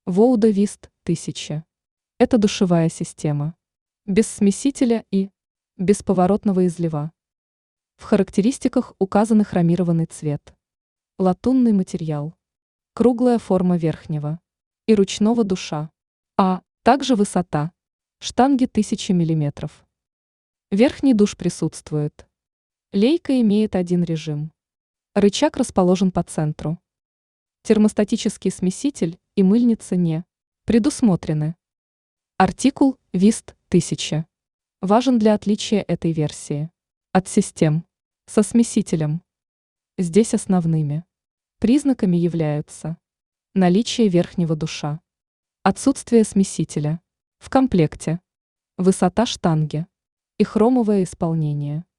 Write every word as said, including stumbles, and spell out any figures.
Воуда Вист тысяча. Это душевая система. Без смесителя и бесповоротного излива. В характеристиках указаны хромированный цвет, латунный материал, круглая форма верхнего и ручного душа, а также высота штанги тысяча миллиметров. Верхний душ присутствует. Лейка имеет один режим. Рычаг расположен по центру. Термостатический смеситель и мыльница не предусмотрены. Артикул Вист тысяча важен для отличия этой версии от систем со смесителем. Здесь основными признаками являются наличие верхнего душа, отсутствие смесителя в комплекте, высота штанги и хромовое исполнение.